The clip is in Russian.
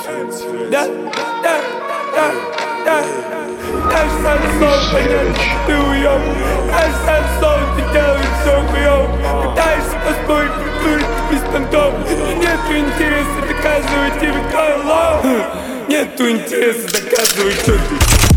Да, да, да, да. Наш шансон, понятно, что ты уёб. Наш шансон, ты делаешь всё хуёво. Пытаешься поспорить, придурить беспонтово. Нету интереса доказывать тебе твой лов. Нету интереса доказывать, что ты